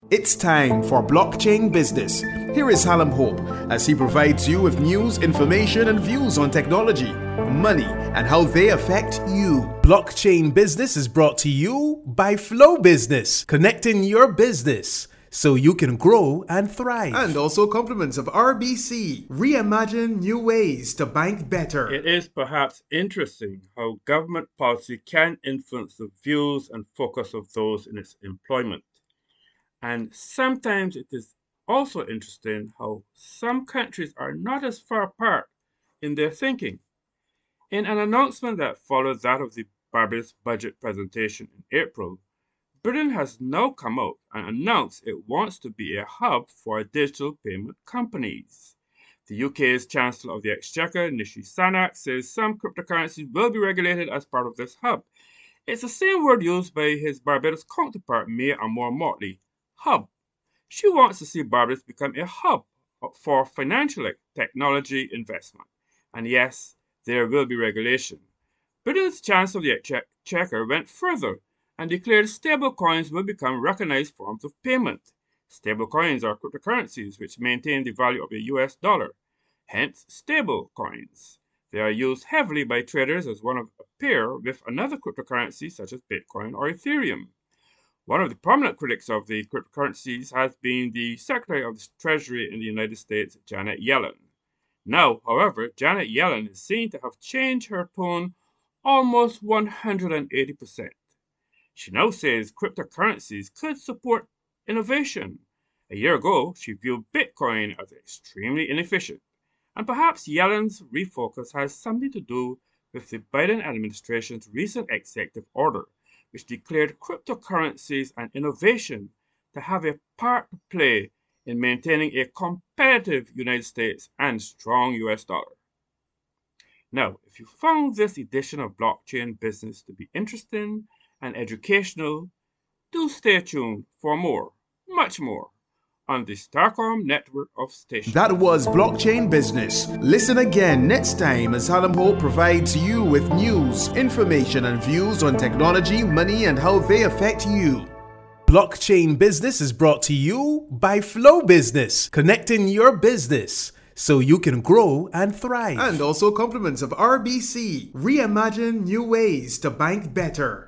It's time for Blockchain Business. Here is Hallam Hope as he provides you with news, information, and views on technology, money, and how they affect you. Blockchain Business is brought to you by Flow Business, connecting your business so you can grow and thrive. And also compliments of RBC, reimagine new ways to bank better. It is perhaps interesting how government policy can influence the views and focus of those in its employment. And sometimes it is also interesting how some countries are not as far apart in their thinking. In an announcement that followed that of the Barbados budget presentation in April, Britain has now come out and announced it wants to be a hub for digital payment companies. The UK's Chancellor of the Exchequer, Rishi Sunak, says some cryptocurrencies will be regulated as part of this hub. It's the same word used by his Barbados counterpart, Mia Motley, hub. She wants to see Barbados become a hub for financial technology investment. And yes, there will be regulation. Britain's Chancellor of the Exchequer went further and declared stablecoins will become recognized forms of payment. Stablecoins are cryptocurrencies which maintain the value of a US dollar, hence stablecoins. They are used heavily by traders as one of a pair with another cryptocurrency such as Bitcoin or Ethereum. One of the prominent critics of the cryptocurrencies has been the Secretary of the Treasury in the United States, Janet Yellen. Now, however, Janet Yellen is seen to have changed her tone almost 180%. She now says cryptocurrencies could support innovation. A year ago, she viewed Bitcoin as extremely inefficient. And perhaps Yellen's refocus has something to do with the Biden administration's recent executive order, which declared cryptocurrencies and innovation to have a part to play in maintaining a competitive United States and strong US dollar. Now, if you found this edition of Blockchain Business to be interesting and educational, do stay tuned for more, much more, on the Starcom network of stations. That was Blockchain Business. Listen again next time as Hallam Hope provides you with news, information, and views on technology, money, and how they affect you. Blockchain Business is brought to you by Flow Business, connecting your business so you can grow and thrive. And also compliments of RBC, reimagine new ways to bank better.